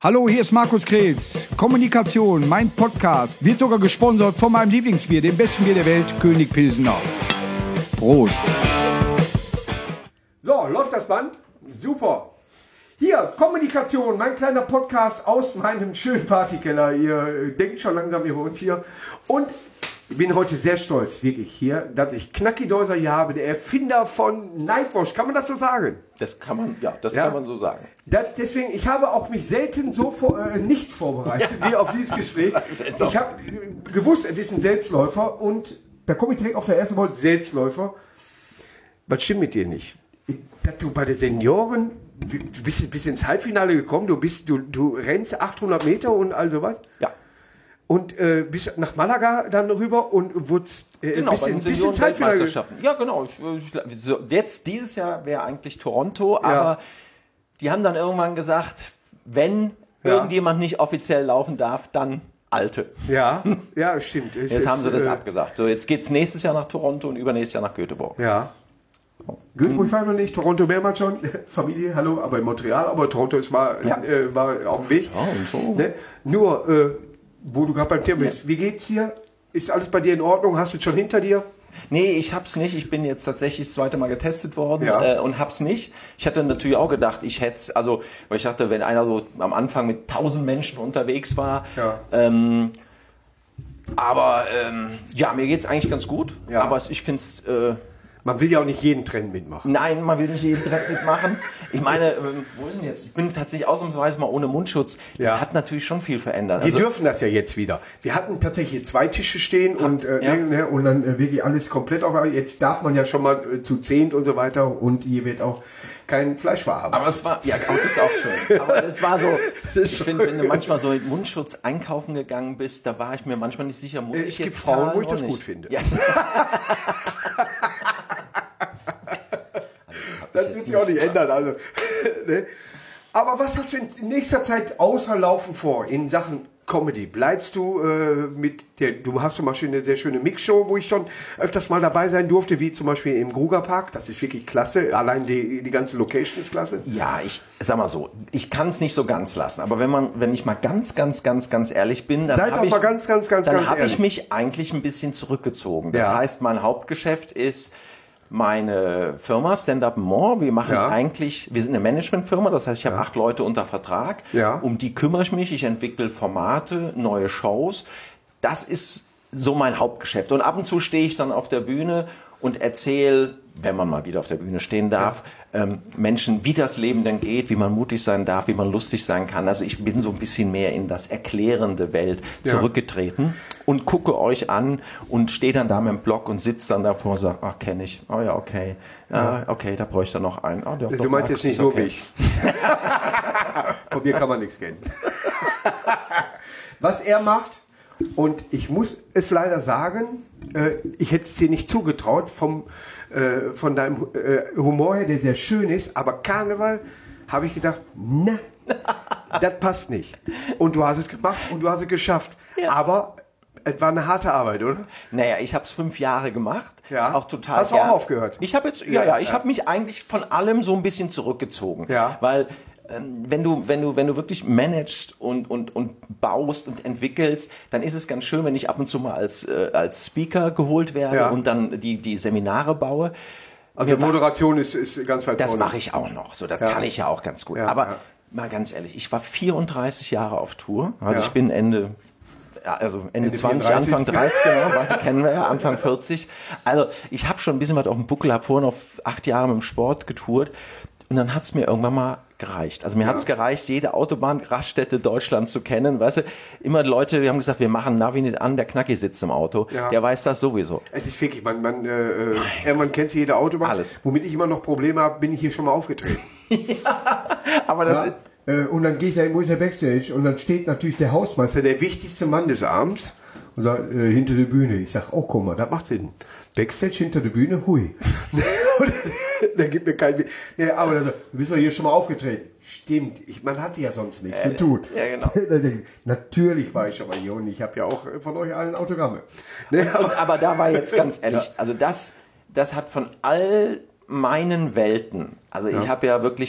Hallo, hier ist Markus Krebs. Kommunikation, mein Podcast, wird sogar gesponsert von meinem Lieblingsbier, dem besten Bier der Welt, König Pilsener. Prost. So, läuft das Band? Super. Hier, Kommunikation, mein kleiner Podcast aus meinem schönen Partykeller. Ihr denkt schon langsam, ihr wohnt hier. Und ich bin heute sehr stolz, wirklich hier, dass ich Knacki Deuser hier habe, der Erfinder von Nightwash. Kann man das so sagen? Das kann man, kann man so sagen. Deswegen, ich habe auch mich selten so nicht vorbereitet wie auf dieses Gespräch. Ich habe gewusst, es ist ein Selbstläufer und da komme ich direkt auf der ersten Wort, Selbstläufer. Was stimmt mit dir nicht? Dass du bei den Senioren, du bist ins Halbfinale gekommen, du rennst 800 Meter und all sowas? Ja. Und bist nach Malaga dann rüber und wurdest genau, bis ins Halbfinale. Ja, genau. Jetzt, dieses Jahr wäre eigentlich Toronto, aber die haben dann irgendwann gesagt, wenn irgendjemand nicht offiziell laufen darf, dann Alte. Ja, stimmt. Jetzt haben sie das abgesagt. So, jetzt geht es nächstes Jahr nach Toronto und übernächstes Jahr nach Göteborg. Ja. Göteborg war noch nicht, Toronto mehrmals schon, Familie, hallo, aber in Montreal, aber Toronto war auf dem Weg. Ja, und so. Ne? Nur, wo du gerade beim Thema bist, wie geht's dir? Ist alles bei dir in Ordnung? Hast du es schon hinter dir? Nee, ich hab's nicht. Ich bin jetzt tatsächlich das zweite Mal getestet worden und hab's nicht. Ich hatte natürlich auch gedacht, ich hätte es, also, weil ich dachte, wenn einer so am Anfang mit 1000 Menschen unterwegs war, mir geht's eigentlich ganz gut. Ja. Aber ich find's... Man will ja auch nicht jeden Trend mitmachen. Nein, man will nicht jeden Trend mitmachen. Ich meine, wo ist denn jetzt? Ich bin tatsächlich ausnahmsweise mal ohne Mundschutz. Das hat natürlich schon viel verändert. Wir dürfen das ja jetzt wieder. Wir hatten tatsächlich 2 Tische stehen und dann wirklich alles komplett auf. Jetzt darf man ja schon mal zu 10 und so weiter und hier wird auch kein Fleisch verarbeitet. Aber es war, das ist auch schön. Aber es war so, ich finde, wenn du manchmal so mit Mundschutz einkaufen gegangen bist, da war ich mir manchmal nicht sicher, muss ich jetzt gibt Frauen, wo ich das nicht gut finde. Ja. Das wird sich auch nicht ändern. Also, ne? Aber was hast du in nächster Zeit außer Laufen vor in Sachen Comedy? Bleibst du du hast zum Beispiel eine sehr schöne Mixshow, wo ich schon öfters mal dabei sein durfte, wie zum Beispiel im Grugerpark. Das ist wirklich klasse. Allein die ganze Location ist klasse. Ja, ich sag mal so, ich kann es nicht so ganz lassen. Aber wenn ich mal ganz ehrlich bin, dann habe ich mich eigentlich ein bisschen zurückgezogen. Das heißt, mein Hauptgeschäft ist meine Firma Stand-Up More. Wir machen wir sind eine Managementfirma, das heißt, ich habe 8 Leute unter Vertrag. Ja. Um die kümmere ich mich. Ich entwickle Formate, neue Shows. Das ist so mein Hauptgeschäft. Und ab und zu stehe ich dann auf der Bühne und erzähle, wenn man mal wieder auf der Bühne stehen darf, Menschen, wie das Leben denn geht, wie man mutig sein darf, wie man lustig sein kann. Also ich bin so ein bisschen mehr in das erklärende Welt zurückgetreten und gucke euch an und stehe dann da mit dem Blog und sitze dann davor und sage, ach, kenne ich. Oh ja, okay. Okay, da bräuchte ich noch einen. Oh, du meinst jetzt nicht nur mich. Von mir kann man nichts kennen. Was er macht, und ich muss es leider sagen, ich hätte es dir nicht zugetraut, von deinem Humor her, der sehr schön ist, aber Karneval, habe ich gedacht, das passt nicht. Und du hast es gemacht und du hast es geschafft. Ja. Aber es war eine harte Arbeit, oder? Naja, ich habe es 5 Jahre gemacht. Ja. Auch total Hast du auch aufgehört? Ich habe jetzt, ich habe mich eigentlich von allem so ein bisschen zurückgezogen. Ja. Weil wenn du wirklich managst und baust und entwickelst, dann ist es ganz schön, wenn ich ab und zu mal als Speaker geholt werde und dann die Seminare baue. Also Moderation ist ganz weit vorne. Das mache ich auch noch. So, das kann ich ja auch ganz gut. Ja, aber mal ganz ehrlich, ich war 34 Jahre auf Tour. Also ich bin Ende 20, 34. Anfang 30, genau, was kennen wir ja, Anfang 40. Also ich habe schon ein bisschen was auf dem Buckel, habe vorhin auf 8 Jahre mit dem Sport getourt und dann hat es mir irgendwann mal gereicht. Also mir hat es gereicht, jede Autobahnraststätte Deutschlands zu kennen. Weißt du, immer Leute, wir haben gesagt, wir machen Navi nicht an, der Knacki sitzt im Auto. Ja. Der weiß das sowieso. Es ist wirklich, man kennt jede Autobahn. Alles. Womit ich immer noch Probleme habe, bin ich hier schon mal aufgetreten. Aber das und dann gehe ich da, wo ist der Backstage? Und dann steht natürlich der Hausmeister, der wichtigste Mann des Abends, und sagt, hinter der Bühne. Ich sag, oh, guck mal, das macht Sinn. Backstage hinter der Bühne, hui. Der gibt mir kein... Ja, aber du bist doch hier schon mal aufgetreten. Stimmt, man hatte ja sonst nichts zu tun. Ja, genau. Natürlich war ich schon mal hier und ich habe ja auch von euch allen Autogramme. Aber da war jetzt ganz ehrlich, also das hat von all meinen Welten, also ich habe ja wirklich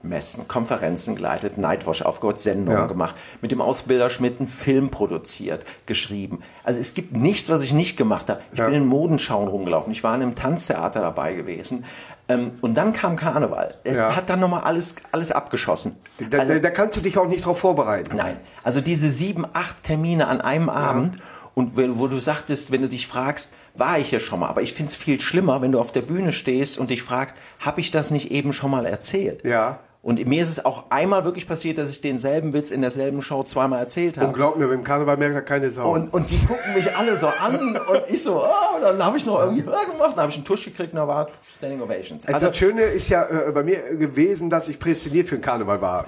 Messen, Konferenzen geleitet, Nightwash aufgehört, Sendungen gemacht, mit dem Ausbilder Schmidt einen Film produziert, geschrieben. Also es gibt nichts, was ich nicht gemacht habe. Ich bin in Modenschauen rumgelaufen, ich war in einem Tanztheater dabei gewesen. Und dann kam Karneval. Er hat dann nochmal alles abgeschossen. Da kannst du dich auch nicht drauf vorbereiten. Nein, also diese 7, 8 Termine an einem Abend. Und wo du sagtest, wenn du dich fragst, war ich ja schon mal. Aber ich finde es viel schlimmer, wenn du auf der Bühne stehst und dich fragst, habe ich das nicht eben schon mal erzählt? Ja. Und mir ist es auch einmal wirklich passiert, dass ich denselben Witz in derselben Show zweimal erzählt habe. Und glaub mir, beim Karneval merkt da keine Sau. Und die gucken mich alle so an und ich so, dann habe ich noch irgendwie gemacht, dann habe ich einen Tusch gekriegt und da war Standing Ovations. Also das Schöne ist ja bei mir gewesen, dass ich prädestiniert für den Karneval war.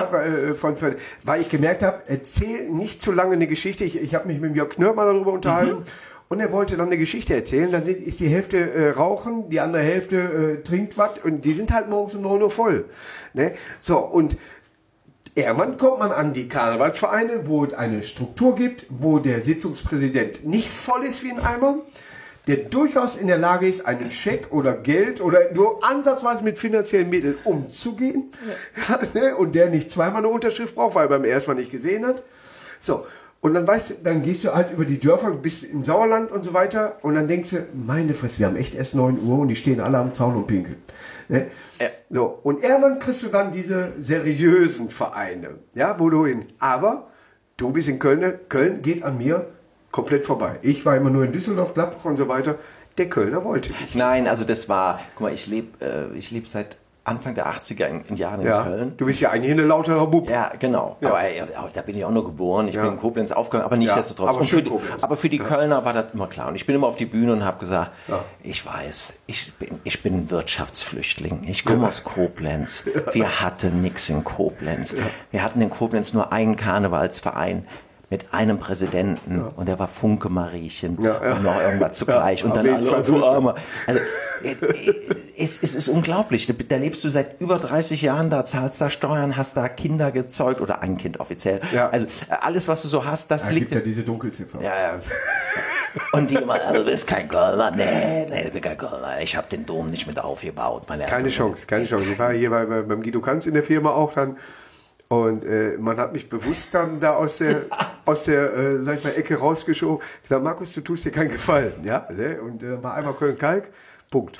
Weil ich gemerkt habe, erzähl nicht zu lange eine Geschichte. Ich habe mich mit Jörg Knörr mal darüber unterhalten. Und er wollte dann eine Geschichte erzählen, dann ist die Hälfte rauchen, die andere Hälfte trinkt was und die sind halt morgens um 9 Uhr voll. Ne? So, und irgendwann kommt man an die Karnevalsvereine, wo es eine Struktur gibt, wo der Sitzungspräsident nicht voll ist wie ein Eimer, der durchaus in der Lage ist, einen Scheck oder Geld oder nur ansatzweise mit finanziellen Mitteln umzugehen. Ja, ne? Und der nicht zweimal eine Unterschrift braucht, weil er beim ersten Mal nicht gesehen hat. So. Und dann dann gehst du halt über die Dörfer, bist im Sauerland und so weiter und dann denkst du, meine Fresse, wir haben echt erst 9 Uhr und die stehen alle am Zaun und pinkeln. Ne? So. Und irgendwann kriegst du dann diese seriösen Vereine, ja, wo du hin. Aber du bist in Köln, Köln geht an mir komplett vorbei. Ich war immer nur in Düsseldorf, Gladbach und so weiter. Der Kölner wollte nicht. Nein, also das war, guck mal, ich lebe seit Anfang der 80er in Jahren in Köln. Du bist ja eigentlich eine lautere Bub. Ja, genau. Ja. Aber da bin ich auch nur geboren. Ich bin in Koblenz aufgehört, aber nichtsdestotrotz. Aber für die Kölner war das immer klar. Und ich bin immer auf die Bühne und habe gesagt, ich weiß, ich bin Wirtschaftsflüchtling. Ich komme aus Koblenz. Wir hatten nichts in Koblenz. Wir hatten in Koblenz nur einen Karnevalsverein mit einem Präsidenten und der war Funke Mariechen und noch irgendwas zugleich und dann alle du Armer. Also es ist unglaublich. Da lebst du seit über 30 Jahren, da zahlst da Steuern, hast da Kinder gezeugt oder ein Kind offiziell. Ja. Also alles, was du so hast, das liegt. Gibt ja diese Dunkelziffer. Ja. Und die immer, du bist kein Kölner. Nee, ich bin kein Kölner. Ich habe den Dom nicht mit aufgebaut. Keine Chance. Ich war hier beim Guido Kanz in der Firma auch dann. Und man hat mich bewusst dann da aus der sag ich mal, Ecke rausgeschoben. Ich sage, Markus, du tust dir keinen Gefallen. Ja? Und war einmal Köln-Kalk. Punkt.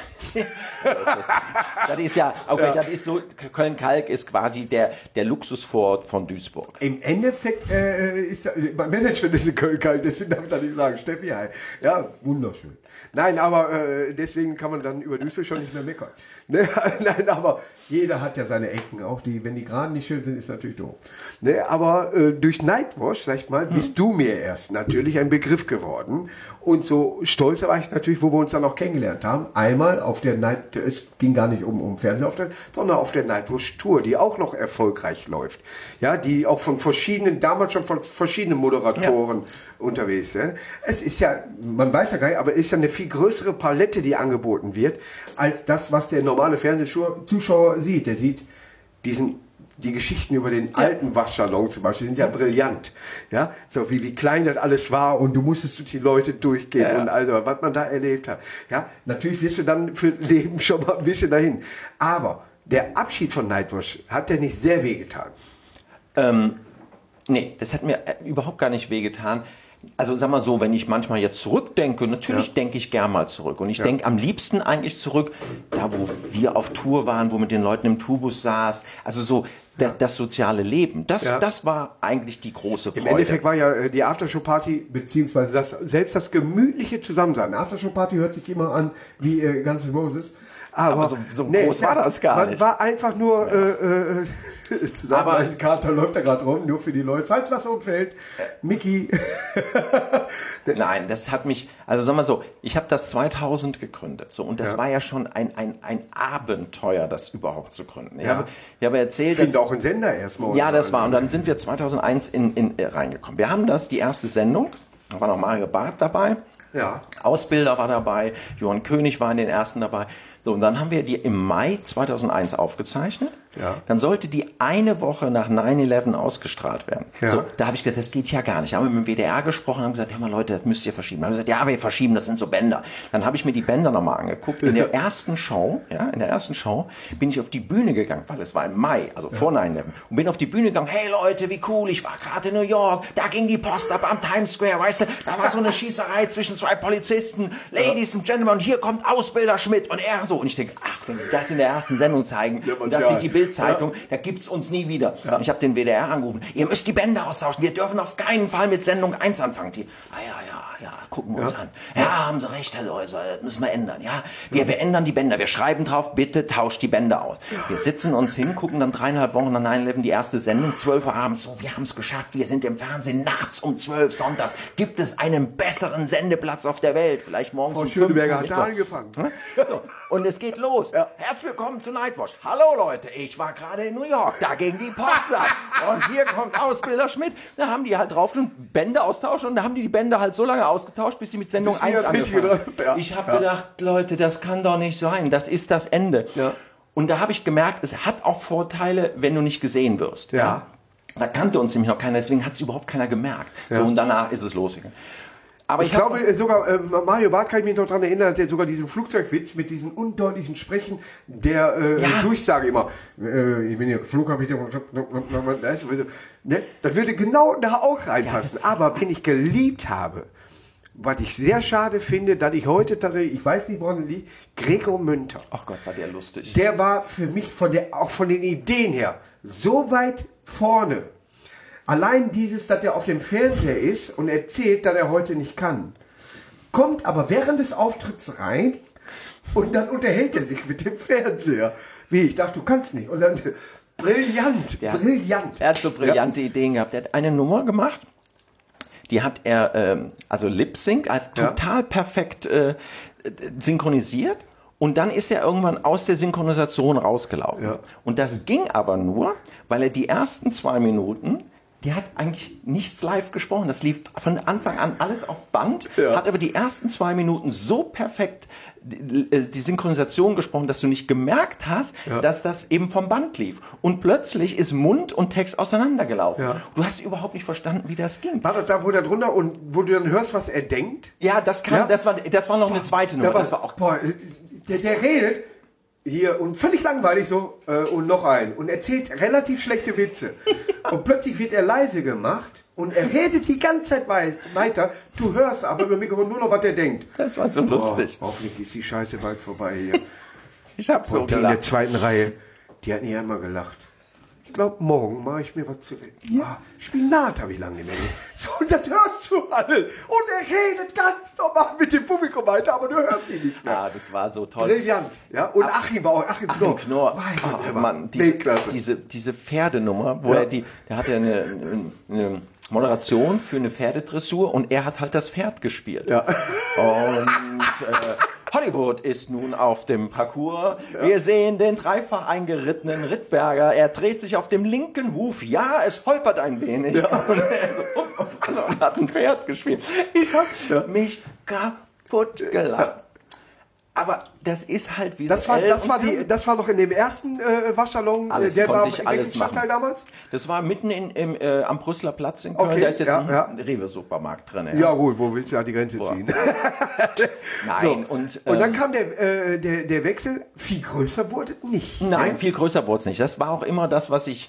Das ist ja, okay, das ist so, Köln-Kalk ist quasi der Luxusvorort von Duisburg. Im Endeffekt ist mein Management ist in Köln-Kalk, deswegen darf ich da nicht sagen, Steffi, hi. Ja, wunderschön. Nein, aber deswegen kann man dann über Duisburg schon nicht mehr meckern. Ne? Nein, aber jeder hat ja seine Ecken, auch wenn die gerade nicht schön sind, ist natürlich doof. Ne? Aber durch Nightwash, sag ich mal, bist du mir erst natürlich ein Begriff geworden. Und so stolz war ich natürlich, wo wir uns dann auch kennengelernt haben. Einmal auf der es ging gar nicht um Fernsehauftritt, sondern auf der Nightwash Tour, die auch noch erfolgreich läuft. Ja, die auch damals schon von verschiedenen Moderatoren unterwegs sind. Es ist ja, man weiß ja gar nicht, aber es ist ja eine viel größere Palette, die angeboten wird, als das, was der normale Fernsehzuschauer sieht. Der sieht die Geschichten über den alten Waschsalon zum Beispiel sind ja brillant. Ja, so wie klein das alles war und du musstest durch die Leute durchgehen und also, was man da erlebt hat. Ja, natürlich wirst du dann für Leben schon mal ein bisschen dahin. Aber der Abschied von Nightwash hat dir nicht sehr wehgetan? Nee, das hat mir überhaupt gar nicht wehgetan. Also sag mal so, wenn ich manchmal jetzt zurückdenke, natürlich denke ich gern mal zurück. Und ich denke am liebsten eigentlich zurück, da wo wir auf Tour waren, wo mit den Leuten im Tourbus saß. Also so das soziale Leben. Das war eigentlich die große Freude. Im Endeffekt war ja die Aftershow-Party, beziehungsweise selbst das gemütliche Zusammensein. Aftershow-Party hört sich immer an wie Guns N' Roses. Aber so groß war das gar nicht. Man war einfach nur zusammen. Aber ein Kater läuft da gerade rum, nur für die Leute. Falls was umfällt, Mickey. Nein, das hat mich, also sagen wir so, ich habe das 2000 gegründet. So, und das war ja schon ein Abenteuer, das überhaupt zu gründen. Ich habe erzählt, ich finde auch ein Sender erstmal. Ja, das war. Und dann sind wir 2001 reingekommen. Wir haben die erste Sendung, da war noch Mario Barth dabei. Ja. Ausbilder war dabei, Johann König war in den ersten dabei. So, und dann haben wir die im Mai 2001 aufgezeichnet. dann sollte die eine Woche nach 9/11 ausgestrahlt werden. Ja. So, da habe ich gedacht, das geht ja gar nicht. Da haben wir mit dem WDR gesprochen und haben gesagt, hör mal Leute, das müsst ihr verschieben. Dann haben wir gesagt, ja, wir verschieben, das sind so Bänder. Dann habe ich mir die Bänder nochmal angeguckt. In der ersten Show bin ich auf die Bühne gegangen, weil es war im Mai, also vor 9/11, und bin auf die Bühne gegangen, hey Leute, wie cool, ich war gerade in New York, da ging die Post ab am Times Square, weißt du, da war so eine Schießerei zwischen zwei Polizisten, Ladies and Gentlemen, und hier kommt Ausbilder Schmidt und er so. Und ich denke, ach, wenn die das in der ersten Sendung zeigen, und dann sieht die Bild-Zeitung, da gibt's uns nie wieder. Ja. Und ich habe den WDR angerufen, ihr müsst die Bänder austauschen, wir dürfen auf keinen Fall mit Sendung 1 anfangen. Die, gucken wir uns an. Ja, haben Sie recht, Herr Läuser, das müssen wir ändern. Ja, wir ändern die Bänder, wir schreiben drauf, bitte tauscht die Bänder aus. Wir sitzen uns hin, gucken dann 3,5 Wochen nach 9/11 die erste Sendung, 12 Uhr abends, so, wir haben es geschafft, wir sind im Fernsehen, nachts um 12 sonntags, gibt es einen besseren Sendeplatz auf der Welt, vielleicht morgens Frau um 5 Schöneberger hat da angefangen. So, und es geht los. Ja. Herzlich willkommen zu Nightwatch. Hallo Leute, ich war gerade in New York, da ging die Post ab. Und hier kommt Ausbilder Schmidt. Da haben die halt drauf und Bänder austauschen und da haben die Bänder halt so lange ausgetauscht, bis sie mit Sendung 1 angefangen haben. Ja. Ich habe gedacht, Leute, das kann doch nicht sein. Das ist das Ende. Ja. Und da habe ich gemerkt, es hat auch Vorteile, wenn du nicht gesehen wirst. Ja. Da kannte uns nämlich noch keiner, deswegen hat es überhaupt keiner gemerkt. Ja. So, und danach ist es losgegangen. Aber ich glaube sogar, Mario Barth kann ich mich noch daran erinnern, der sogar diesen Flugzeugwitz mit diesem undeutlichen Sprechen der Durchsage immer, ich bin hier Flugkapitän, ne? Das würde genau da auch reinpassen. Ja, aber wenn ich geliebt habe, was ich sehr schade finde, dass ich heute tatsächlich, ich weiß nicht, woran er liegt, Gregor Münter. Ach Gott, war der lustig. Der war für mich auch von den Ideen her so weit vorne. Allein dieses, dass er auf dem Fernseher ist und erzählt, dass er heute nicht kann, kommt aber während des Auftritts rein und dann unterhält er sich mit dem Fernseher. Wie, ich dachte, du kannst nicht. Und dann, brillant. Er hat so brillante Ideen gehabt. Er hat eine Nummer gemacht, die hat er, also Lip-Sync, total perfekt synchronisiert. Und dann ist er irgendwann aus der Synchronisation rausgelaufen. Ja. Und das ging aber nur, weil er die ersten 2 Minuten, der hat eigentlich nichts live gesprochen. Das lief von Anfang an alles auf Band, hat aber die ersten 2 Minuten so perfekt die Synchronisation gesprochen, dass du nicht gemerkt hast, dass das eben vom Band lief. Und plötzlich ist Mund und Text auseinandergelaufen. Ja. Du hast überhaupt nicht verstanden, wie das ging. War das da, wo der drunter und wo du dann hörst, was er denkt? Ja, das war noch eine zweite Nummer. Das war auch der redet hier und völlig langweilig so und noch ein und erzählt relativ schlechte Witze. Und plötzlich wird er leise gemacht und er redet die ganze Zeit weiter. Du hörst aber über Mikrofon nur noch, was er denkt. Das war so lustig. Hoffentlich ist die Scheiße bald vorbei hier. Ich hab so gelacht. Die in der zweiten Reihe, die hat nicht einmal gelacht. Ich glaube, morgen mache ich mir was zu essen. Ja. Spinat habe ich lange nicht mehr. So, und das hörst du alle. Und er redet ganz normal mit dem Publikum weiter, aber du hörst ihn nicht mehr. Ja, das war so toll. Brillant. Ja? Und Achim war auch. Achim Knorr. Mann, diese Pferdenummer, wo der hatte eine Moderation für eine Pferdedressur und er hat halt das Pferd gespielt. Ja. Und Hollywood ist nun auf dem Parcours. Ja. Wir sehen den dreifach eingerittenen Rittberger. Er dreht sich auf dem linken Huf. Ja, es holpert ein wenig. Ja. Und hat ein Pferd gespielt. Ich habe mich kaputt gelacht. Ja. Aber das ist halt wie das war noch in dem ersten Waschsalon, der war in welchem Stadtteil damals? Das war mitten am Brüsseler Platz in Köln. Okay, da ist jetzt ein Rewe-Supermarkt drin. Ja gut, wo willst du da die Grenze ziehen? Nein. So. Und dann kam der Wechsel, viel größer wurde es nicht. Nein, viel größer wurde es nicht. Das war auch immer das, was ich,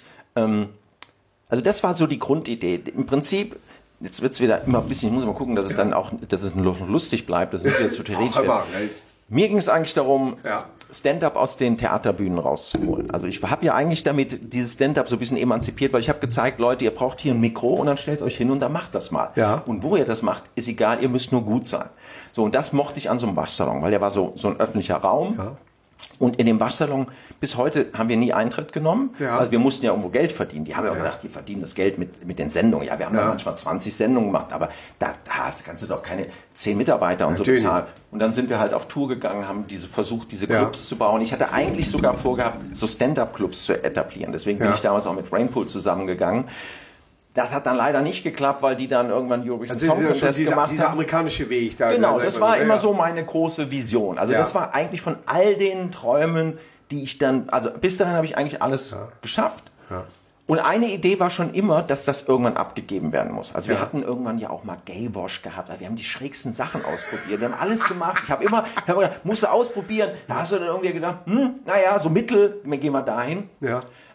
also das war so die Grundidee. Im Prinzip, jetzt wird es wieder immer ein bisschen, ich muss mal gucken, dass es dann auch, dass es noch lustig bleibt, dass es jetzt zu theoretisch wird. Mir ging es eigentlich darum, Stand-up aus den Theaterbühnen rauszuholen. Also ich habe ja eigentlich damit dieses Stand-up so ein bisschen emanzipiert, weil ich habe gezeigt, Leute, ihr braucht hier ein Mikro und dann stellt euch hin und dann macht das mal. Ja. Und wo ihr das macht, ist egal, ihr müsst nur gut sein. So, und das mochte ich an so einem Waschsalon, weil der war so ein öffentlicher Raum. Ja. Und in dem Waschsalon, bis heute haben wir nie Eintritt genommen. Ja. Also wir mussten ja irgendwo Geld verdienen. Die haben ja auch gedacht, die verdienen das Geld mit den Sendungen. Ja, wir haben da manchmal 20 Sendungen gemacht, aber da kannst du doch keine 10 Mitarbeiter und so bezahlen. Und dann sind wir halt auf Tour gegangen, haben versucht, diese Clubs zu bauen. Ich hatte eigentlich sogar vorgehabt, so Stand-up-Clubs zu etablieren. Deswegen bin ich damals auch mit Rainpool zusammengegangen. Das hat dann leider nicht geklappt, weil die dann irgendwann Eurovision Song Contest gemacht haben. Dieser amerikanische Weg da. Genau, das war immer so meine große Vision. Also das war eigentlich von all den Träumen die ich dann, also bis dahin habe ich eigentlich alles geschafft. Ja. Und eine Idee war schon immer, dass das irgendwann abgegeben werden muss. Also wir hatten irgendwann ja auch mal Gaywash gehabt. Also wir haben die schrägsten Sachen ausprobiert. Wir haben alles gemacht. Ich habe immer gedacht, musst du ausprobieren. Da hast du dann irgendwie gedacht, naja, so Mittel, wir gehen mal dahin. Ja.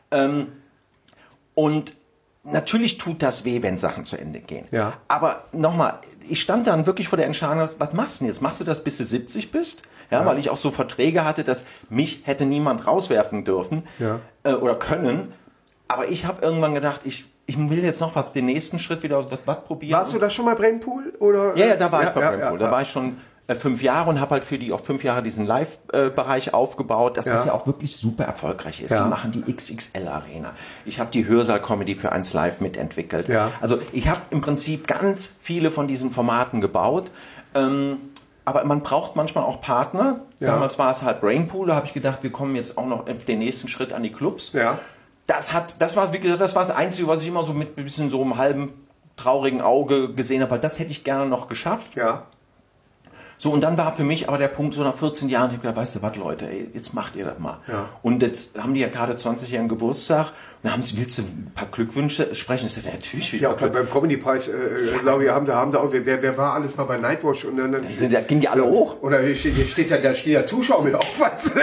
Und natürlich tut das weh, wenn Sachen zu Ende gehen. Ja. Aber nochmal, ich stand dann wirklich vor der Entscheidung, was machst du denn jetzt? Machst du das, bis du 70 bist? Ja, weil ich auch so Verträge hatte, dass mich hätte niemand rauswerfen dürfen oder können. Aber ich habe irgendwann gedacht, ich will jetzt noch den nächsten Schritt wieder was probieren. Warst du da schon mal Brainpool? Oder? Ja, da war ich bei Brainpool. Da war ich schon 5 Jahre und habe halt für die auch 5 Jahre diesen Live-Bereich aufgebaut, dass das ja auch wirklich super erfolgreich ist. Ja. Die machen die XXL-Arena. Ich habe die Hörsaal-Comedy für 1 Live mitentwickelt. Ja. Also ich habe im Prinzip ganz viele von diesen Formaten gebaut. Aber man braucht manchmal auch Partner. Ja. Damals war es halt Brainpool. Da habe ich gedacht, wir kommen jetzt auch noch den nächsten Schritt an die Clubs. Ja. Das war, wie gesagt, das Einzige, was ich immer so mit ein bisschen so einem halben traurigen Auge gesehen habe, weil das hätte ich gerne noch geschafft. Ja. So, und dann war für mich aber der Punkt, so nach 14 Jahren, ich habe gedacht, weißt du was, Leute, ey, jetzt macht ihr das mal. Ja. Und jetzt haben die ja gerade 20-jährigen Geburtstag. Und dann willst du ein paar Glückwünsche sprechen? Ich sagte, natürlich. Ja, auch beim Comedy-Preis, glaube ich, haben da auch, wer war alles mal bei Nightwash? Und dann da gingen die alle hoch. Oder hier steht ja Zuschauer mit auf.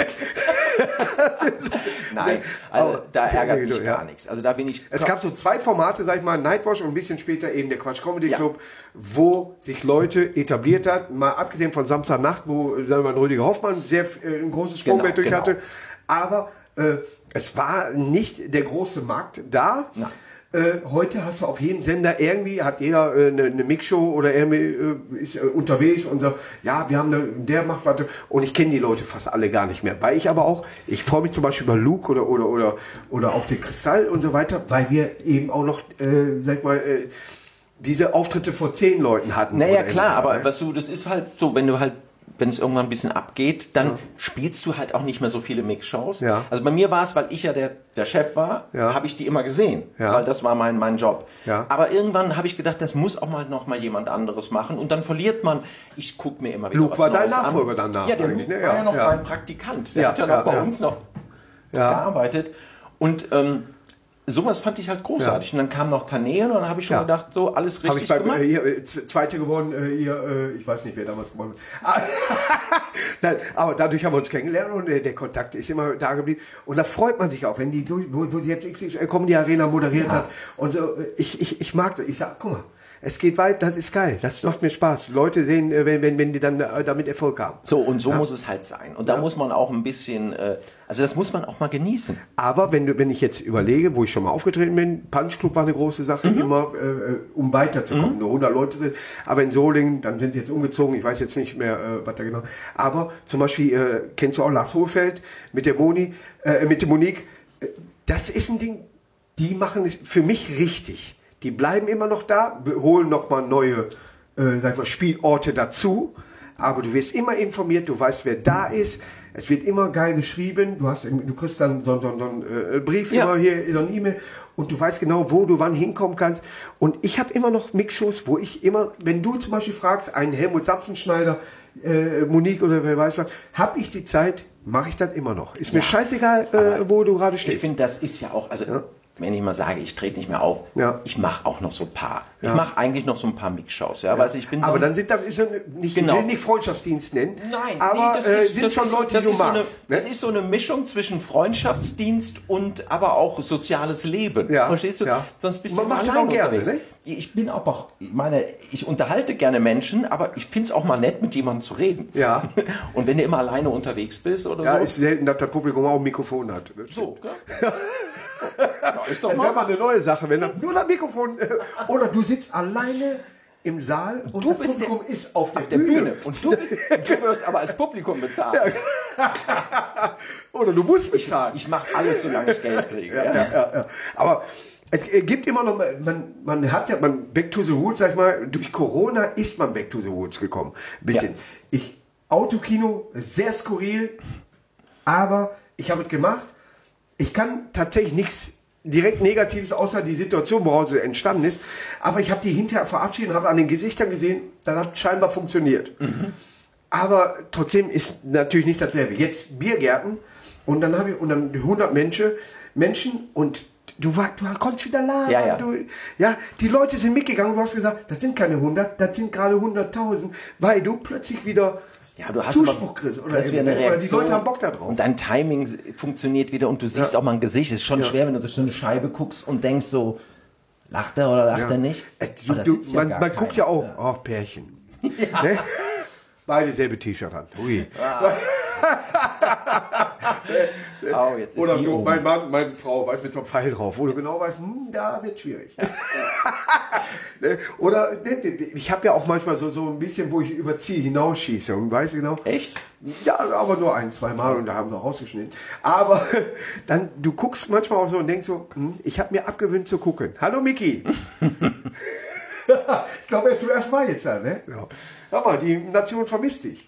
Nein, also da ärgert mich gar nichts. Also da bin ich. Es gab so 2 Formate, sag ich mal, Nightwash und ein bisschen später eben der Quatsch Comedy Club, wo sich Leute etabliert hat, mal abgesehen von Samstagnacht, wo, sagen wir mal, Rüdiger Hoffmann ein großes Sprungbrett durch hatte. Aber es war nicht der große Markt da. Nein. Heute hast du auf jedem Sender irgendwie, hat jeder eine Mixshow oder irgendwie ist unterwegs und so, ja, wir haben der macht was. Und ich kenne die Leute fast alle gar nicht mehr. Weil ich aber auch, ich freue mich zum Beispiel über Luke oder auch den Kristall und so weiter, weil wir eben auch noch, sag ich mal, diese Auftritte vor 10 Leuten hatten. Naja, klar, aber das ist halt so, wenn es irgendwann ein bisschen abgeht, dann spielst du halt auch nicht mehr so viele Mix-Shows. Ja. Also bei mir war es, weil ich ja der Chef war, habe ich die immer gesehen, weil das war mein Job. Ja. Aber irgendwann habe ich gedacht, das muss auch noch mal jemand anderes machen und dann verliert man, ich gucke mir immer wieder Luke was war dein Nachfolger dann nach? Ja, der Luke war ja noch mein Praktikant, der hat ja noch bei uns noch gearbeitet und sowas fand ich halt großartig. Ja. Und dann kam noch Taneen und dann habe ich schon gedacht, so alles richtig gemacht. Zweite gewonnen, ich weiß nicht, wer damals gewonnen hat. Nein, aber dadurch haben wir uns kennengelernt und der Kontakt ist immer da geblieben. Und da freut man sich auch, wenn die, wo sie jetzt XXL Comedy Arena moderiert hat. Und so, ich mag das. Ich sag, guck mal, es geht weit, das ist geil, das macht mir Spaß. Leute sehen, wenn die dann damit Erfolg haben. So, und so muss es halt sein. Und da muss man auch ein bisschen, also das muss man auch mal genießen. Aber wenn ich jetzt überlege, wo ich schon mal aufgetreten bin, Punch Club war eine große Sache, immer um weiterzukommen. Nur 100 Leute drin. Aber in Solingen, dann sind die jetzt umgezogen, ich weiß jetzt nicht mehr, was da genau. Aber zum Beispiel, kennst du auch Lars Hohlfeld mit der Monique? Das ist ein Ding, die machen es für mich richtig. Die bleiben immer noch da, holen nochmal neue sag mal, Spielorte dazu, aber du wirst immer informiert, du weißt, wer da ist, es wird immer geil geschrieben, du kriegst dann so einen Brief immer hier, so eine E-Mail und du weißt genau, wo du wann hinkommen kannst. Und ich habe immer noch Mixshows, wo ich immer, wenn du zum Beispiel fragst, einen Helmut Zapfenschneider, Monique oder wer weiß was, habe ich die Zeit, mache ich das immer noch. Ist mir scheißegal, wo du gerade stehst. Ich finde, das ist ja auch, also wenn ich mal sage, ich trete nicht mehr auf, ich mache auch noch so ein paar. Ich mache eigentlich noch so ein paar Mix-Shows. Ja? Weil ich bin aber dann sind ich will nicht Freundschaftsdienst nennen, nein, aber sind schon Leute, die du magst. Das ist so eine Mischung zwischen Freundschaftsdienst und aber auch soziales Leben. Ja. Verstehst du? Ja. Sonst bist man macht auch gerne, ne? Ich bin auch, ich unterhalte gerne Menschen, aber ich finde es auch mal nett, mit jemandem zu reden. Ja. Und wenn du immer alleine unterwegs bist oder so. Ja, ist selten, dass das Publikum auch ein Mikrofon hat. So, ja. Ja, ist doch mal eine neue Sache, wenn nur das Mikrofon oder du sitzt alleine im Saal und das Publikum ist auf der Bühne. Und du wirst aber als Publikum bezahlt. Ja. Oder du musst bezahlen. Ich mache alles, solange ich Geld kriege. Ja. Aber es gibt immer noch, man hat ja, back to the roots, sag ich mal, durch Corona ist man back to the roots gekommen. Ein bisschen. Ja. Autokino, sehr skurril, aber ich habe es gemacht. Ich kann tatsächlich nichts direkt Negatives, außer die Situation, woraus es entstanden ist. Aber ich habe die hinterher verabschiedet, habe an den Gesichtern gesehen, dann hat es scheinbar funktioniert. Mhm. Aber trotzdem ist natürlich nicht dasselbe. Jetzt Biergärten, Und dann 100 Menschen und du konntest wieder laden. Die Leute sind mitgegangen, du hast gesagt, das sind keine 100, das sind gerade 100.000, weil du plötzlich wieder Zuspruch kriegst. Oder die Leute haben Bock da drauf. Und dein Timing funktioniert wieder und du siehst auch mal ein Gesicht. Es ist schon schwer, wenn du durch so eine Scheibe guckst und denkst so, lacht er oder lacht er nicht? Man guckt ja auch, Pärchen. Ja. Ne? Beide selbe T-Shirt an. Ui. Jetzt oder nur mein Mann, meine Frau, weiß mit so einem Pfeil drauf, wo du genau weißt, da wird schwierig. Oder ich habe ja auch manchmal so ein bisschen, wo ich über Ziel hinausschieße und weiß genau. Echt? Ja, aber nur 1-2 Mal und da haben sie auch rausgeschnitten. Aber dann, du guckst manchmal auch so und denkst so, ich habe mir abgewöhnt zu gucken. Hallo Micky. Ich glaube, er ist zum ersten Mal jetzt da, ne? Ja. Aber die Nation vermisst dich.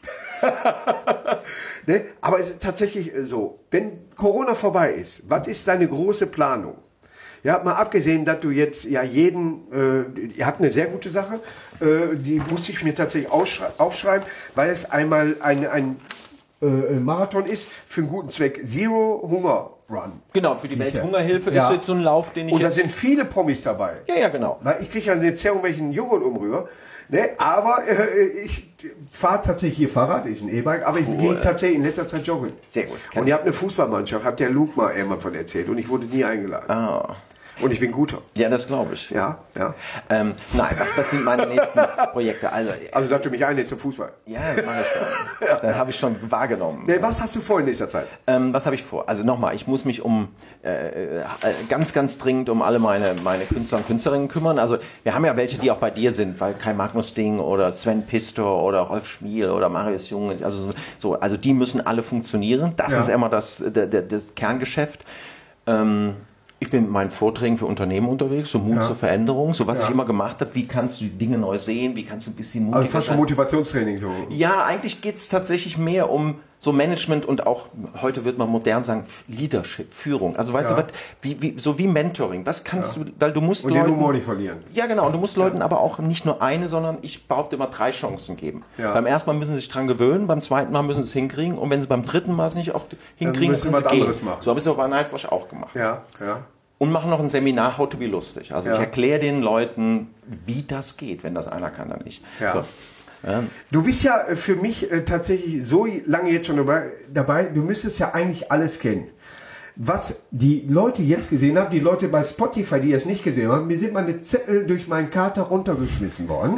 Ne? Aber es ist tatsächlich so, wenn Corona vorbei ist, was ist deine große Planung? Ja, mal abgesehen, dass du jetzt ihr habt eine sehr gute Sache, die musste ich mir tatsächlich aufschreiben, weil es einmal ein Marathon ist für einen guten Zweck. Zero Hunger Run. Genau, für die Welthungerhilfe ist jetzt so ein Lauf, den ich Und da sind viele Promis dabei. Ja, genau. Weil ich kriege ja eine Zerrung, wenn ich einen Joghurt umrühre. Ne? Aber ich fahre tatsächlich hier Fahrrad, ist ein E-Bike, aber ich gehe tatsächlich in letzter Zeit joggen. Sehr gut. Und ihr habt eine Fußballmannschaft, hat der Luke mal irgendwann von erzählt und ich wurde nie eingeladen. Ah. Und ich bin guter. Ja, das glaube ich. Ja. Nein, das sind meine nächsten Projekte. Also dass du mich einlädst zum Fußball. Ja, das mache ich schon. Das habe ich schon wahrgenommen. Nee, was hast du vor in nächster Zeit? Was habe ich vor? Also nochmal, ich muss mich ganz, ganz dringend um alle meine Künstler und Künstlerinnen kümmern. Also wir haben ja welche, die auch bei dir sind, weil Kai Magnus Ding oder Sven Pistor oder Rolf Schmiel oder Marius Jung, also die müssen alle funktionieren. Das ist immer das Kerngeschäft. Ich bin mit meinen Vorträgen für Unternehmen unterwegs, so Mut zur Veränderung, so was ich immer gemacht habe, wie kannst du die Dinge neu sehen, wie kannst du ein bisschen mutiger sein. Also fast schon Motivationstraining so. Ja, eigentlich geht es tatsächlich mehr um so Management und auch, heute wird man modern sagen, Leadership, Führung. Also weißt du, so wie Mentoring, was kannst du, weil du musst Leuten... Und den Humor nicht verlieren. Ja, genau, und du musst Leuten aber auch nicht nur eine, sondern ich behaupte immer 3 Chancen geben. Ja. Beim ersten Mal müssen sie sich dran gewöhnen, beim zweiten Mal müssen sie es hinkriegen und wenn sie beim dritten Mal es nicht hinkriegen, müssen sie gehen. Machen. So habe ich es auch bei Nightwatch auch gemacht. Ja. Und machen noch ein Seminar How to be lustig. Also ich erkläre den Leuten, wie das geht, wenn das einer kann, dann nicht. Ja. So. Du bist ja für mich tatsächlich so lange jetzt schon dabei, du müsstest ja eigentlich alles kennen. Was die Leute jetzt gesehen haben, die Leute bei Spotify, die es nicht gesehen haben, mir sind meine Zettel durch meinen Kater runtergeschmissen worden.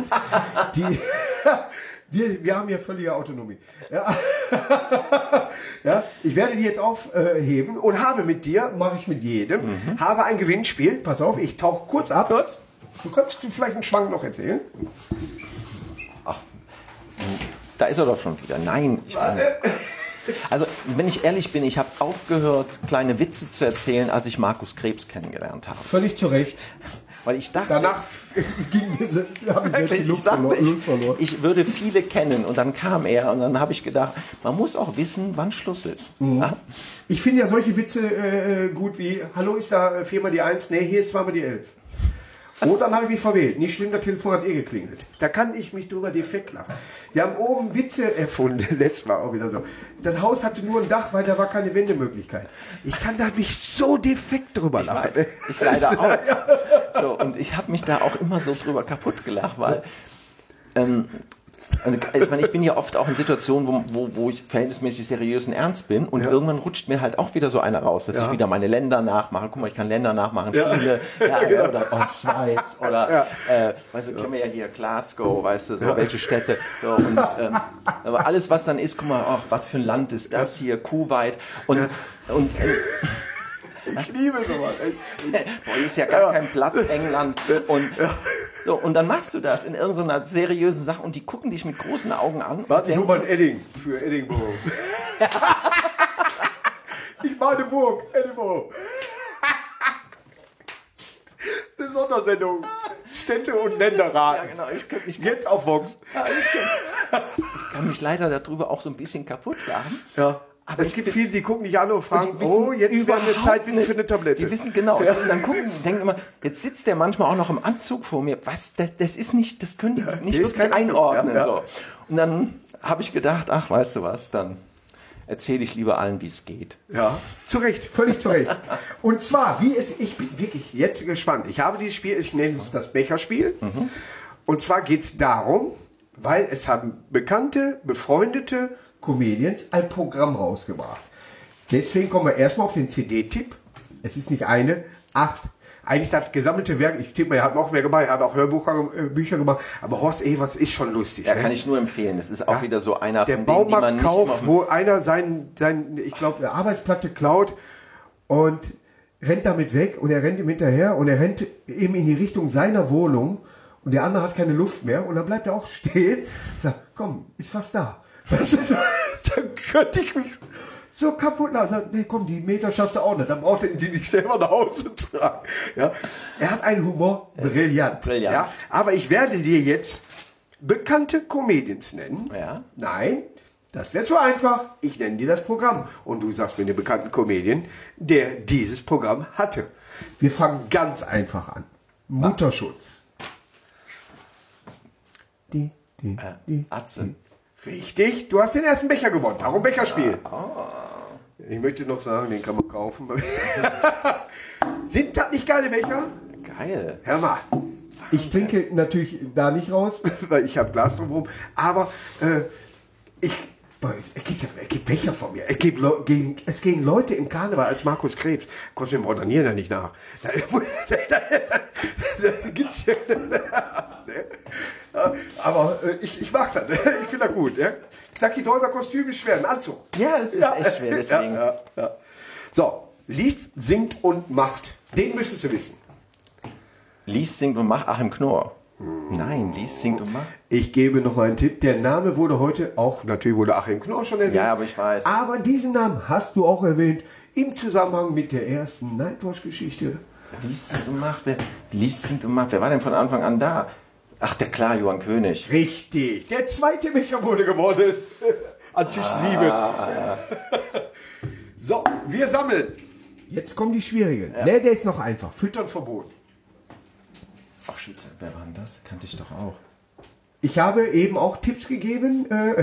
Wir haben hier völlige Autonomie. Ja, ich werde die jetzt aufheben und habe mit dir, mache ich mit jedem, habe ein Gewinnspiel. Pass auf, ich tauche kurz ab. Du kannst vielleicht einen Schwank noch erzählen. Ach, da ist er doch schon wieder. Nein, also, wenn ich ehrlich bin, ich habe aufgehört, kleine Witze zu erzählen, als ich Markus Krebs kennengelernt habe. Völlig zu Recht. Weil ich dachte, danach habe ich selbst die Luft verloren. Ich würde viele kennen und dann kam er und dann habe ich gedacht, man muss auch wissen, wann Schluss ist. Mhm. Ja? Ich finde ja solche Witze gut wie, hallo, ist da 4 die 1? Nee, hier ist 2 die 11. Oh, dann habe ich mich verwählt. Nicht schlimm, das Telefon hat geklingelt. Da kann ich mich drüber defekt lachen. Wir haben oben Witze erfunden, letztes Mal auch wieder so. Das Haus hatte nur ein Dach, weil da war keine Wendemöglichkeit. Ich kann da mich so defekt drüber lachen. Ich leider auch. So, und ich habe mich da auch immer so drüber kaputt gelacht, weil... ich meine, ich bin ja oft auch in Situationen, wo ich verhältnismäßig seriös und ernst bin und irgendwann rutscht mir halt auch wieder so einer raus, dass ich wieder meine Länder nachmache. Guck mal, ich kann Länder nachmachen, Chile, oder Schweiz oder, weißt du, kennen wir ja hier Glasgow, weißt du, so welche Städte. So, und, aber alles, was dann ist, guck mal, ach, was für ein Land ist das hier, Kuwait und ich liebe sowas. Boah, hier ist ja gar kein Platz, England. Und dann machst du das in irgendeiner seriösen Sache und die gucken dich mit großen Augen an. Warte, nur mal ein Edding für Edinburgh. Ich meine Burg, Edinburgh. Eine Sondersendung. Städte- und Länderrat. Ja, genau. Jetzt auf Vox. Ja, ich kann mich leider darüber auch so ein bisschen kaputt lachen. Ja. Aber es gibt viele, die gucken dich an und fragen, jetzt wäre eine Zeit für eine Tablette. Die wissen genau. Ja. Und dann denken immer, jetzt sitzt der manchmal auch noch im Anzug vor mir. Was, das ist nicht, das können die nicht wirklich einordnen. Ja. So. Und dann habe ich gedacht, ach, weißt du was, dann erzähle ich lieber allen, wie es geht. Ja, zu Recht, völlig zu Recht. Und zwar, ich bin wirklich jetzt gespannt. Ich habe dieses Spiel, ich nenne es das Becherspiel. Und zwar geht es darum, weil es haben bekannte, befreundete Comedians ein Programm rausgebracht. Deswegen kommen wir erstmal auf den CD-Tipp. Es ist nicht 8. Eigentlich das gesammelte Werk, ich tippe mal, er hat noch mehr gemacht, er hat auch Hörbücher gemacht, aber Horst Evers ist schon lustig. Ja, kann ich nur empfehlen. Das ist auch wieder so einer der von denen, die man nicht Baumarktkauf, wo einer sein ich glaube, eine Arbeitsplatte klaut und rennt damit weg und er rennt ihm hinterher und er rennt eben in die Richtung seiner Wohnung und der andere hat keine Luft mehr und dann bleibt er auch stehen und sagt, komm, ist fast da. Weißt du, dann könnte ich mich so kaputt lassen. Sagt, nee, komm, die Meter schaffst du auch nicht. Dann braucht er die nicht selber nach Hause tragen. Ja? Er hat einen Humor, brillant. Ja? Aber ich werde dir jetzt bekannte Comedians nennen. Ja. Nein, das wäre zu einfach. Ich nenne dir das Programm. Und du sagst mir den bekannten Comedian, der dieses Programm hatte. Wir fangen ganz einfach an. Mutterschutz. Atze. Richtig, du hast den ersten Becher gewonnen. Darum Becherspiel. Ich möchte noch sagen, den kann man kaufen. Sind das nicht geile Becher? Geil. Hör mal. Ich trinke natürlich da nicht raus, weil ich habe Glas drumherum. Aber es gibt Becher von mir. Es gehen Leute im Karneval als Markus Krebs. Kommst du dem Ordinieren da nicht nach. Da gibt's ja. Aber ich mag das. Ich finde das gut. Ja? Knacki Deuser Kostüm ist schwer, ein Anzug. Ja, es ist echt schwer, deswegen. Ja. So, liest, singt und macht. Den müsstest du wissen. Liest, singt und macht Achim Knorr. Nein, liest, singt und macht. Ich gebe noch mal einen Tipp. Der Name wurde heute auch, natürlich wurde Achim Knorr schon erwähnt. Ja, aber ich weiß. Aber diesen Namen hast du auch erwähnt im Zusammenhang mit der ersten Nightwatch-Geschichte. Liest, singt und macht. Wer war denn von Anfang an da? Ach, der klar, Johann König. Richtig. Der zweite Becher wurde gewonnen. An Tisch 7. So, wir sammeln. Jetzt kommen die schwierigen. Ja. Ne, der ist noch einfach. Füttern verboten. Ach shit, wer war denn das? Kannte ich doch auch. Ich habe eben auch Tipps gegeben.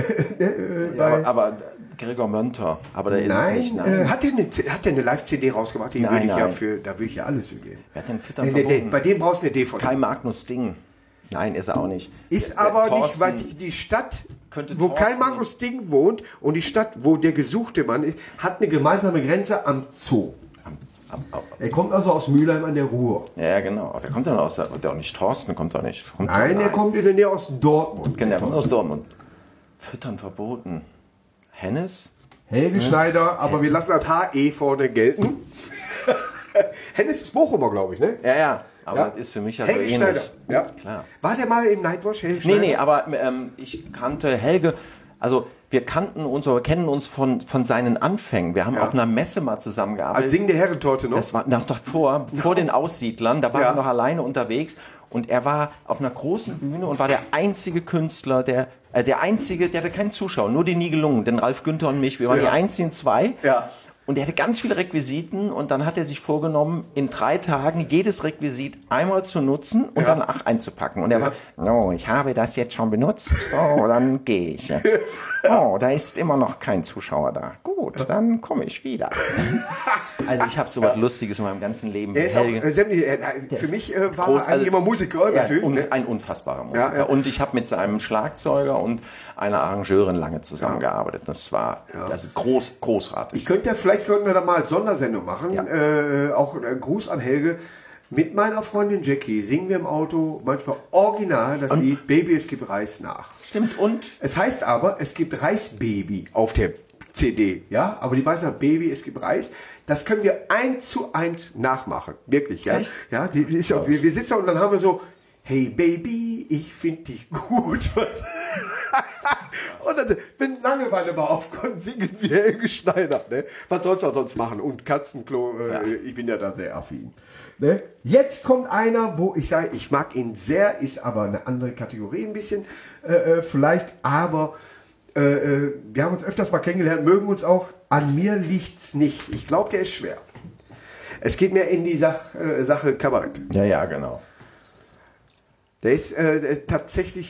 Aber Gregor Mönter. Aber der ist es nicht. Nein. Hat der eine Live-CD rausgemacht? Nein. Da will ich ja alles für geben. Wer hat denn Füttern verboten? Bei dem brauchst du eine DVD. Kai Magnus Ding. Nein, ist er auch nicht. Ist aber nicht, weil die Stadt, wo Kai Magnus Ding wohnt und die Stadt, wo der gesuchte Mann ist, hat eine gemeinsame Grenze am Zoo. Er kommt also aus Mülheim an der Ruhr. Ja, genau. Aber wer kommt denn aus? Der auch nicht Thorsten kommt doch nicht. Nein, er kommt in der Nähe aus Dortmund. Der kommt aus Dortmund. Füttern verboten. Hennes? Helge Schneider, aber wir lassen das HE vorne gelten. Hennes ist Bochumer, glaube ich, ne? Ja. Aber das ist für mich ja so ähnlich. Ja, klar. War der mal im Nightwatch, Helge Schneider? Nee, aber ich kannte Helge, also wir kennen uns von seinen Anfängen. Wir haben auf einer Messe mal zusammengearbeitet. Als singende Herrentorte noch? Das war vor den Aussiedlern, da war er noch alleine unterwegs und er war auf einer großen Bühne und war der einzige Künstler, der hatte keinen Zuschauer, nur die Nibelungen, denn Ralf Günther und mich, wir waren die einzigen zwei. Ja. Und er hatte ganz viele Requisiten und dann hat er sich vorgenommen, in 3 Tagen jedes Requisit einmal zu nutzen und danach einzupacken. Und er war, ich habe das jetzt schon benutzt, so, dann gehe ich jetzt. Oh, da ist immer noch kein Zuschauer da. Gut, dann komme ich wieder. Also ich habe so was Lustiges in meinem ganzen Leben. Er ist auch, für mich war er eigentlich immer Musiker, natürlich. Ein unfassbarer Musiker. Ja. Und ich habe mit seinem Schlagzeuger und einer Arrangeurin lange zusammengearbeitet. Das war großartig. Vielleicht könnten wir da mal als Sondersendung machen. Ja. Auch Gruß an Helge. Mit meiner Freundin Jackie singen wir im Auto manchmal original das Lied Baby, es gibt Reis nach. Stimmt, und? Es heißt aber, es gibt Reisbaby auf der CD. Ja, aber die meisten sagen Baby, es gibt Reis. Das können wir 1:1 nachmachen. Wirklich, ja. Echt? Ja, wir sitzen und dann haben wir so, hey Baby, ich finde dich gut. Und dann, wenn Langeweile mal aufkommt, singen wir Helge Schneider. Ne? Was sollst du sonst machen? Und Katzenklo, ich bin ja da sehr affin. Ne? Jetzt kommt einer, wo ich sage, ich mag ihn sehr, ist aber eine andere Kategorie ein bisschen vielleicht, aber wir haben uns öfters mal kennengelernt, mögen uns auch, an mir liegt's nicht. Ich glaube, der ist schwer. Es geht mehr in die Sache Kabarett. Ja, genau. Der ist tatsächlich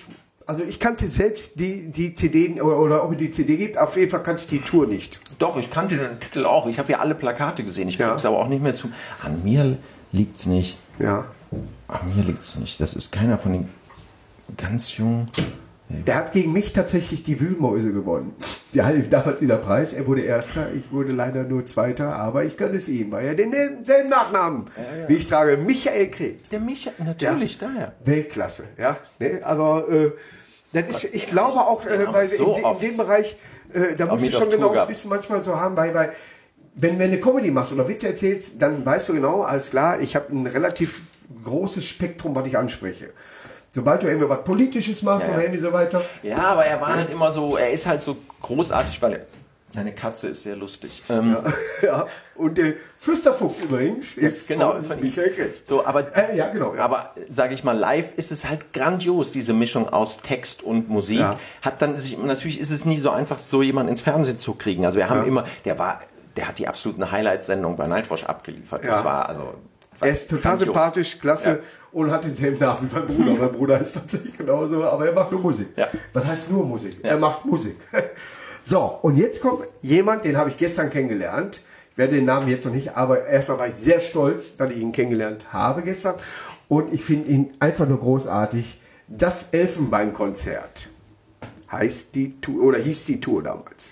Also ich kannte selbst die CD oder ob es die CD gibt, auf jeden Fall kannte ich die Tour nicht. Doch, ich kannte den Titel auch. Ich habe ja alle Plakate gesehen. Ich krieg's aber auch nicht mehr zu. An mir liegt's nicht. Ja. An mir liegt's nicht. Das ist keiner von den ganz jungen. Der hat gegen mich tatsächlich die Wühlmäuse gewonnen. Wir hatten damals dieser Preis. Er wurde Erster, ich wurde leider nur Zweiter, aber ich gönne es ihm, weil er denselben Nachnamen wie ich trage. Michael Krebs. Der Michael, natürlich, daher. Weltklasse, ja. Ne, aber das ist, ich glaube auch, weil in dem Bereich, da musst du schon genau wissen, manchmal so haben, weil wenn du eine Comedy machst oder Witze erzählst, dann weißt du genau, alles klar, ich habe ein relativ großes Spektrum, was ich anspreche. Sobald du irgendwie was Politisches machst oder irgendwie so weiter. Ja, aber er war halt immer so, er ist halt so großartig, weil seine Katze ist sehr lustig. Ja. Und der Flüsterfuchs übrigens ist von Michael Krebs. So, aber, genau. Ja. Aber sage ich mal, live ist es halt grandios, diese Mischung aus Text und Musik. Ja. Natürlich ist es nie so einfach, so jemanden ins Fernsehen zu kriegen. Also wir haben immer, der hat die absoluten Highlight-Sendung bei Nightwatch abgeliefert. Das war also... Er ist total sympathisch, klasse und hat denselben Namen wie mein Bruder. Mein Bruder ist tatsächlich genauso, aber er macht nur Musik. Ja. Was heißt nur Musik? Ja. Er macht Musik. So, und jetzt kommt jemand, den habe ich gestern kennengelernt. Ich werde den Namen jetzt noch nicht, aber erstmal war ich sehr stolz, dass ich ihn kennengelernt habe gestern. Und ich finde ihn einfach nur großartig. Das Elfenbeinkonzert hieß die Tour damals.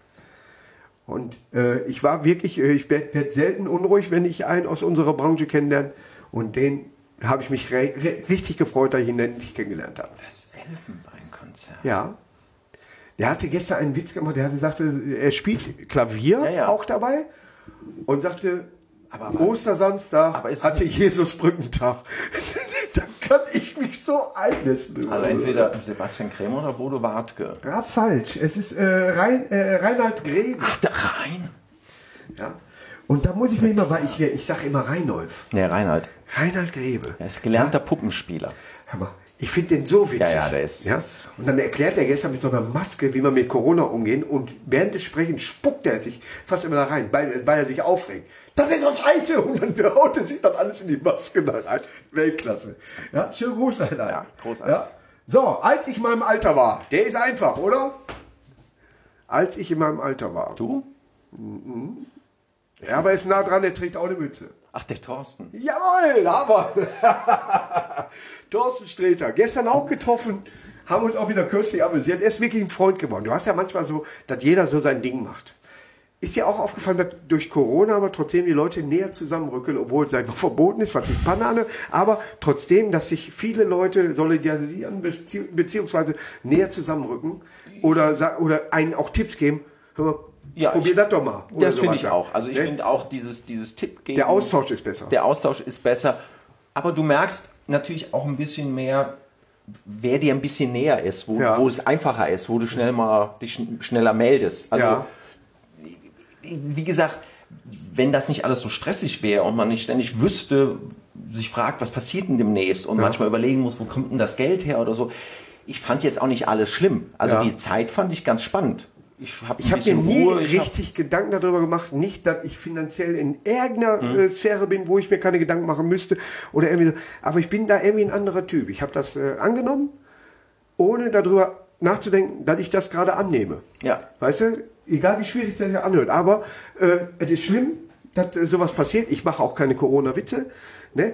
Und ich war wirklich, ich werd selten unruhig, wenn ich einen aus unserer Branche kennenlerne. Und den habe ich mich richtig gefreut, dass ich ihn endlich kennengelernt habe. Das Elfenbeinkonzert. Ja. Der hatte gestern einen Witz gemacht, sagte, er spielt Klavier auch dabei und sagte, aber Ostersamstag hatte Jesus Brückentag. Da kann ich mich so einnisten. Also entweder Sebastian Krämer oder Bodo Wartke. Ja, falsch. Es ist Reinhard Grebe. Ach, der Rhein. Ja. Und da muss ich mir immer, weil ich sage immer Reinolf. Ja, Reinhard. Reinhard Grebe. Er ist gelernter Puppenspieler. Hör mal, ich finde den so witzig. Ja, der ist. Ja? Und dann erklärt er gestern mit so einer Maske, wie man mit Corona umgehen. Und während des Sprechens spuckt er sich fast immer da rein, weil er sich aufregt. Das ist so scheiße! Und dann haut er sich dann alles in die Maske rein. Weltklasse. Ja, schön groß rein. Ja, großartig. Ja. So, als ich in meinem Alter war, der ist einfach, oder? Als ich in meinem Alter war. Du? Mhm. Ja, aber er ist nah dran, der trägt auch eine Mütze. Ach, der Thorsten. Jawohl, aber Thorsten Sträter, gestern auch getroffen, haben uns auch wieder kürzlich amüsiert. Er ist wirklich ein Freund geworden. Du hast ja manchmal so, dass jeder so sein Ding macht. Ist dir auch aufgefallen, dass durch Corona aber trotzdem die Leute näher zusammenrücken, obwohl es sag ich mal verboten ist, was ich Banane, aber trotzdem, dass sich viele Leute solidarisieren, beziehungsweise näher zusammenrücken oder einen auch Tipps geben. Hör mal, probier das doch mal. Das finde ich auch. Also ich finde auch dieses Tipp geben. Der Austausch ist besser. Der Austausch ist besser. Aber du merkst natürlich auch ein bisschen mehr, wer dir ein bisschen näher ist, wo es einfacher ist, wo du dich schneller meldest. Also, wie gesagt, wenn das nicht alles so stressig wäre und man nicht ständig wüsste, sich fragt, was passiert denn demnächst und manchmal überlegen muss, wo kommt denn das Geld her oder so. Ich fand jetzt auch nicht alles schlimm. Also die Zeit fand ich ganz spannend. Ich habe mir nie richtig Gedanken darüber gemacht, nicht, dass ich finanziell in irgendeiner Sphäre bin, wo ich mir keine Gedanken machen müsste oder irgendwie so. Aber ich bin da irgendwie ein anderer Typ. Ich habe das angenommen, ohne darüber nachzudenken, dass ich das gerade annehme. Ja. Weißt du, egal wie schwierig es sich anhört, aber es ist schlimm, dass sowas passiert. Ich mache auch keine Corona-Witze. Ne?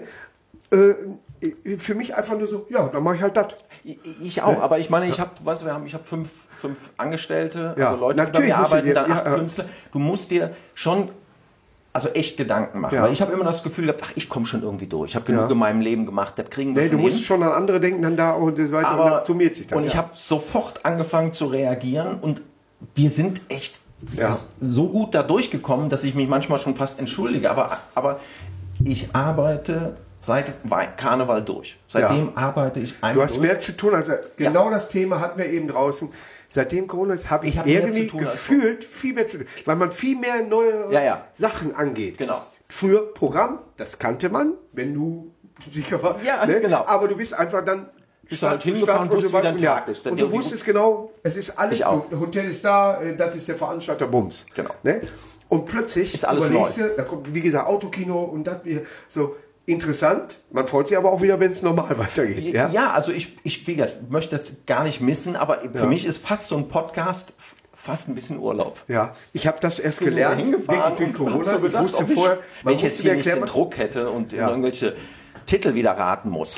Für mich einfach nur so, ja, dann mache ich halt das. Ich auch, aber ich meine, ich habe fünf Angestellte, also Leute, die bei mir arbeiten, dann 8 Künstler. Du musst dir schon echt Gedanken machen. Weil ich habe immer das Gefühl gehabt, ich komme schon irgendwie durch. Ich habe genug in meinem Leben gemacht, das kriegen wir schon hin. Du musst schon an andere denken, dann da und so weiter, aber, und dann summiert sich dann. Und ich habe sofort angefangen zu reagieren und wir sind echt so gut da durchgekommen, dass ich mich manchmal schon fast entschuldige. Aber ich arbeite seit Karneval durch. Seitdem arbeite ich einfach. Du hast mehr zu tun, also genau das Thema hatten wir eben draußen. Seitdem Corona ist, habe ich irgendwie gefühlt viel mehr zu tun, weil man viel mehr neue Sachen angeht. Genau. Früher Programm, das kannte man, wenn du sicher warst. Ja, genau. Aber du bist einfach dann bist halt hingefahren und wusstest, wie dein Tag ist. Und du wusstest genau, es ist alles, Hotel ist da, das ist der Veranstalter, Bums. Genau. Ne? Und plötzlich ist alles neu. Da kommt, wie gesagt, Autokino und das wieder so. interessant. Man freut sich aber auch wieder, wenn es normal weitergeht. Ja, also ich möchte das gar nicht missen, aber für mich ist fast so ein Podcast fast ein bisschen Urlaub. Ja, ich habe das erst gelernt, wirklich durch Corona. Ich wusste vorher, wenn ich jetzt hier nicht den Druck hätte und irgendwelche Titel wieder raten muss.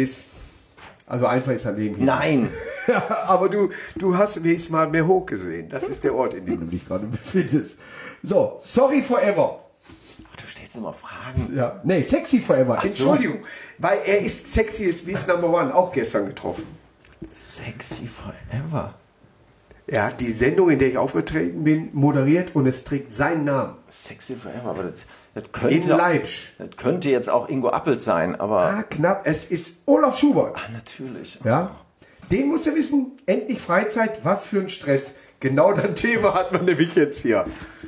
Also einfach ist ein Leben hier. Nein. Aber du hast wenigstens mal mehr hochgesehen. Das ist der Ort, in dem du dich gerade befindest. So, sorry forever. Du stellst immer Fragen. Ja. Nee, sexy forever. Ach Entschuldigung. So. Weil er ist sexiest wie Number One, auch gestern getroffen. Sexy forever. Er hat die Sendung, in der ich aufgetreten bin, moderiert und es trägt seinen Namen. Sexy forever, aber das könnte jetzt auch Ingo Appelt sein, aber... knapp. Es ist Olaf Schubert. Ach, natürlich. Ja. Den musst du wissen, endlich Freizeit, was für ein Stress. Genau das Thema hat man nämlich jetzt hier.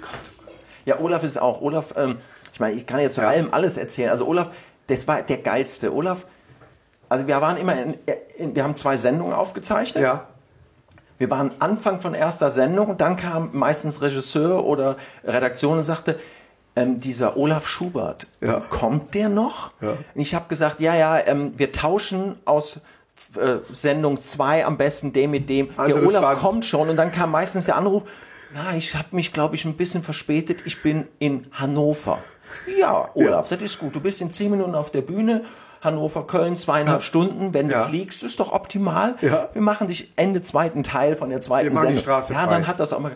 Ja, Olaf ist auch. Olaf, ich meine, ich kann jetzt zu allem alles erzählen. Also Olaf, das war der Geilste. Olaf, also wir waren immer wir haben 2 Sendungen aufgezeichnet. Ja. Wir waren Anfang von erster Sendung und dann kam meistens Regisseur oder Redaktion und sagte, dieser Olaf Schubert, kommt der noch? Ja. Und ich habe gesagt, wir tauschen aus Sendung 2 am besten den mit dem. Der Olaf kommt schon und dann kam meistens der Anruf, ich habe mich, glaube ich, ein bisschen verspätet, ich bin in Hannover. Ja, Olaf, das ist gut, du bist in 10 Minuten auf der Bühne, Hannover, Köln, 2,5 Stunden, wenn du fliegst, ist doch optimal. Ja. Wir machen dich Ende 2. Teil von der 2. Sendung. Die Straße frei. Dann hat das auch mal...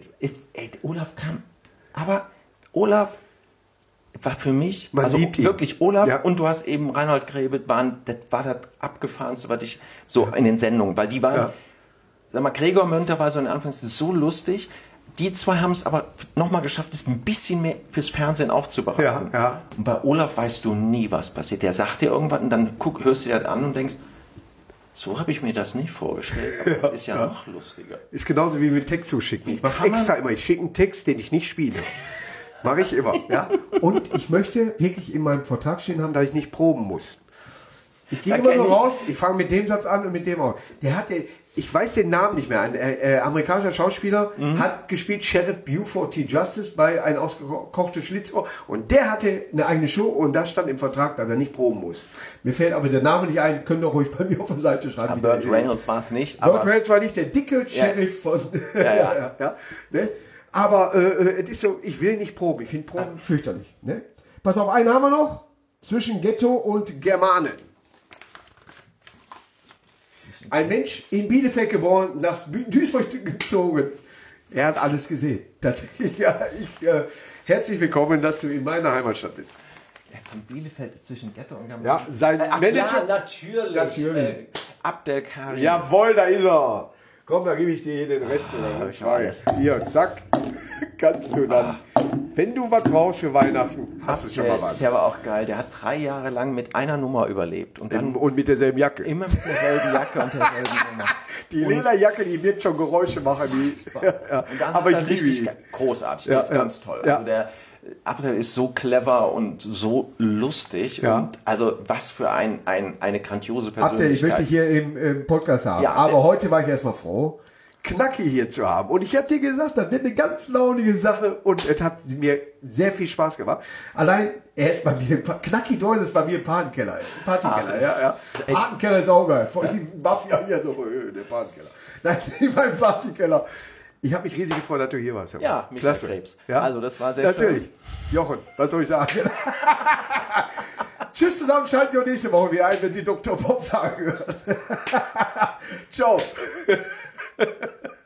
Olaf kam... Aber Olaf war für mich... Man liebt ihn. Wirklich, Olaf und du hast eben Reinhold Grebe, das war das Abgefahrenste, was ich so in den Sendungen, weil die waren... Ja. Sag mal, Gregor Mönter war so in Anfangs so lustig. Die 2 haben es aber nochmal geschafft, es ein bisschen mehr fürs Fernsehen aufzubereiten. Ja. Und bei Olaf weißt du nie, was passiert. Der sagt dir irgendwas und dann hörst du dir das an und denkst, so habe ich mir das nicht vorgestellt. Aber ist ja noch lustiger. Ist genauso wie mit Text zuschicken. Ich mache extra immer, ich schicke einen Text, den ich nicht spiele. Mache ich immer. Ja? Und ich möchte wirklich in meinem Vertrag stehen haben, dass ich nicht proben muss. Ich gehe immer nur raus, ich fange mit dem Satz an und mit dem aus. Ich weiß den Namen nicht mehr, ein amerikanischer Schauspieler hat gespielt Sheriff Buford T. Justice bei Ein ausgekochtes Schlitzohr und der hatte eine eigene Show und da stand im Vertrag, dass er nicht proben muss. Mir fällt aber der Name nicht ein, könnt ihr ruhig bei mir auf der Seite schreiben. Burt Reynolds war es nicht. Burt Reynolds war nicht der dicke Sheriff von... Ne? Aber es ist so, ich will nicht proben, ich finde Proben fürchterlich. Ne? Pass auf, einen haben wir noch, zwischen Ghetto und Germanen. Ein Mensch in Bielefeld geboren, nach Duisburg gezogen. Er hat alles gesehen. Herzlich willkommen, dass du in meiner Heimatstadt bist. Von Bielefeld zwischen Ghetto und Germanen. Ja, sein Manager. Klar, natürlich. Abdel Karim. Jawohl, da ist er. Komm, da gebe ich dir den Rest. Hier, zack. Kannst du dann. Wenn du was brauchst für Weihnachten, hast du schon mal was. Der war auch geil. Der hat 3 Jahre lang mit einer Nummer überlebt. Und mit derselben Jacke. Immer mit derselben Jacke und derselben Nummer. Die Lederjacke, die wird schon Geräusche machen. Aber ich liebe ihn. Großartig. Der ist ganz toll. Also der Abdel ist so clever und so lustig. Ja. Und also was für eine grandiose Persönlichkeit. Abdel, ich möchte dich hier im Podcast haben. Ja, aber heute war ich erstmal froh, Knacki hier zu haben. Und ich habe dir gesagt, das wird eine ganz launige Sache und es hat mir sehr viel Spaß gemacht. Allein, er ist bei mir, Knacki Deus ist bei mir im Partykeller. Partykeller ist auch geil. Von die Mafia hier so, der Partykeller. Nein, in meinem Partykeller. Ich habe mich riesig gefreut, dass du hier warst. Ja, Michael Krebs. Ja? Also das war sehr Natürlich. Schön. Jochen, was soll ich sagen? Tschüss zusammen, schaltet ihr nächste Woche wieder ein, wenn die Dr. Bob sagen. Ciao.